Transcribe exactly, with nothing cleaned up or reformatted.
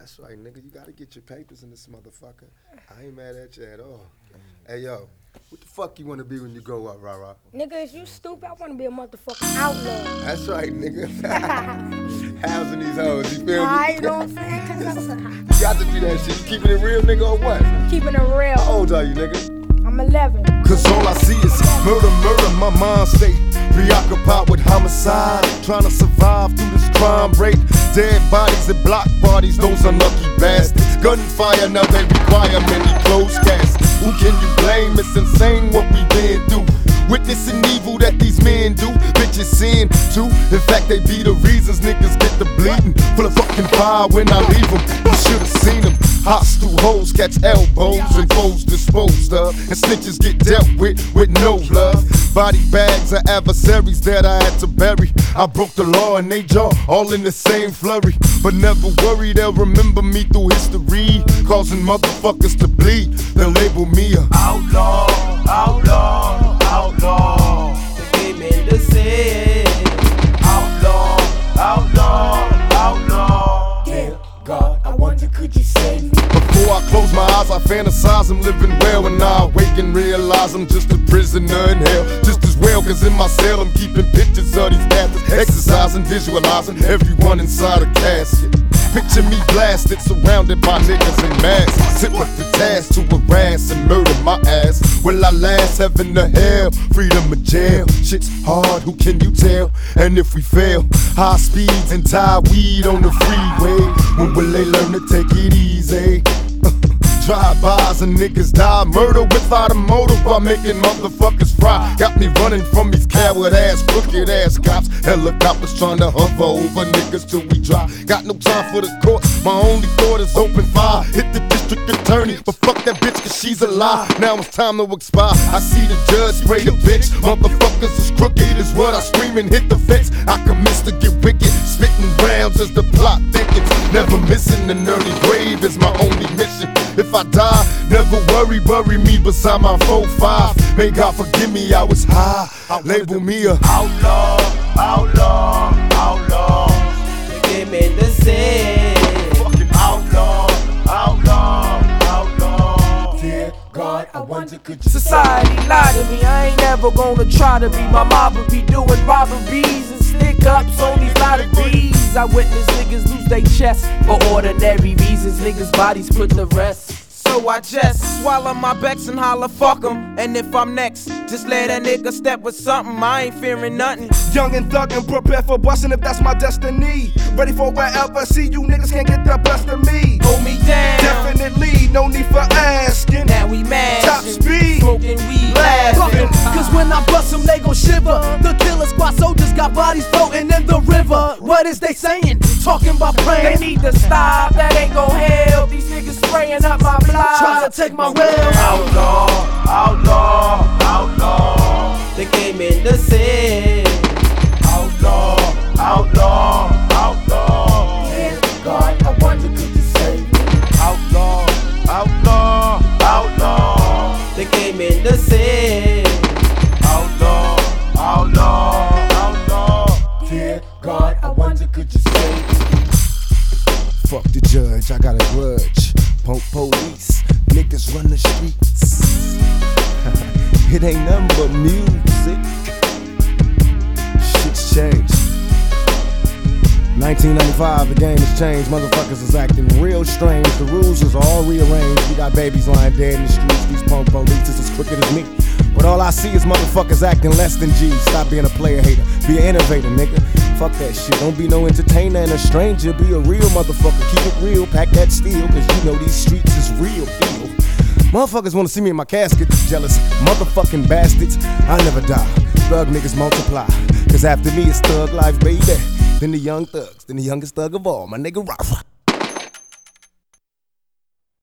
That's right, nigga. You gotta get your papers in this motherfucker. I ain't mad at you at all. Hey, yo, what the fuck you wanna be when you grow up, rah-rah? Nigga, is you stupid? I wanna be a motherfucking outlaw. That's right, nigga. Housing these hoes, you feel me? I you know what I'm saying? Cause I'm You got to do that shit. You keeping it real, nigga, or what? keeping it real. How old are you, nigga? I'm eleven. Cause all I see is murder, murder, my mind stay preoccupied with homicide. Trying to survive through this crime rate. Dead bodies and block parties, those unlucky bastards. Gunfire, now they require many closed caskets. Who can you blame? It's insane what we been through. Witnessing evil that these men do. Bitches sin too. In fact, they be the reasons niggas get the bleeding. Full of fucking fire when I leave them. You should've seen them. Hostile hoes catch elbows and foes disposed of. And snitches get dealt with with no love. Body bags of adversaries that I had to bury. I broke the law and they jaw all in the same flurry. But never worry, they'll remember me through history. Causing motherfuckers to bleed. They'll label me a outlaw, outlaw, outlaw. The game in the city. Outlaw, outlaw, outlaw. Dear God, I wonder could you save me? Before I close my eyes, I fantasize I'm living well. When I awake and realize I'm just a prisoner in hell. Just as well, cause in my cell I'm keeping pictures of these bastards. Exercising, visualizing everyone inside a casket. Picture me blasted, surrounded by niggas in masks. Sit with the task to harass and murder my ass. Will I last? Heaven or hell? Freedom or jail? Shit's hard, who can you tell? And if we fail, high speeds and tie weed on the freeway. When will they learn to take it easy? Drive-bys and niggas die. Murder without a motive while making motherfuckers fry. Got me running from these coward-ass, crooked-ass cops. Helicopters trying to hover over niggas till we drop. Got no time for the court, my only thought is open fire. Hit the district attorney, but fuck that bitch cause she's a lie. Now it's time to expire. I see the judge spray the bitch. Motherfuckers is crooked is what I scream and hit the fence. I commence to get wicked, spitting rounds as the plot thickens. Never missing an early grave is my only mission. If I die, never worry, bury me beside my four five. May God forgive me, I was high. Label me a outlaw, outlaw, outlaw. The game in the city. Fucking outlaw, outlaw, outlaw. Dear God, I wonder could you Society lied to me, I ain't never gonna try to be. My mama be doing robberies and stick ups on these lotteries. I witness niggas lose their chest for ordinary reasons. Niggas' bodies put to rest. So I just swallow my becks and holler fuck 'em. And if I'm next, just let that nigga step with something. I ain't fearing nothing. Young and thuggin', prepare for bustin' if that's my destiny. Ready for wherever, see you niggas can't get the best of me. Hold me down. Definitely, no need for asking. Now we mad. Top speed. Smoking weed. Laughing. Cause when I bust them, they gon' shiver. The killer squad soldiers got bodies floating in the river. What is they saying? Talking about They praying. need to stop, that ain't gon' help. These niggas spraying up my blood. Try to take my rail. Outlaw, outlaw, outlaw. The game in the city. Outlaw, outlaw, outlaw. Dear God, I wonder could you save me? Outlaw, outlaw, outlaw. The game in the city. Outlaw, outlaw, outlaw. Dear God, I wonder could you save me? Fuck the judge, I got a grudge. Punk police, niggas run the streets. It ain't nothing but music. Shit's changed. nineteen ninety-five, the game has changed. Motherfuckers is acting real strange. The rules is all rearranged. We got babies lying dead in the streets. These punk police is as crooked as me. But all I see is motherfuckers acting less than G. Stop being a player hater, be an innovator, nigga. Fuck that shit, don't be no entertainer and a stranger. Be a real motherfucker, keep it real, pack that steel. Cause you know these streets is real ill. Motherfuckers wanna see me in my casket, jealous motherfucking bastards. I never die, thug niggas multiply. Cause after me it's thug life, baby. Then the young thugs, then the youngest thug of all, my nigga Rafa.